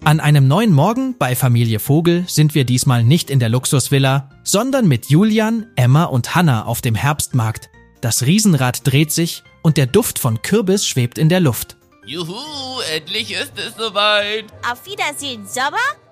An einem neuen Morgen bei Familie Vogel sind wir diesmal nicht in der Luxusvilla, sondern mit Julian, Emma und Hannah auf dem Herbstmarkt. Das Riesenrad dreht sich und der Duft von Kürbis schwebt in der Luft. Juhu, endlich ist es soweit. Auf Wiedersehen, Sommer.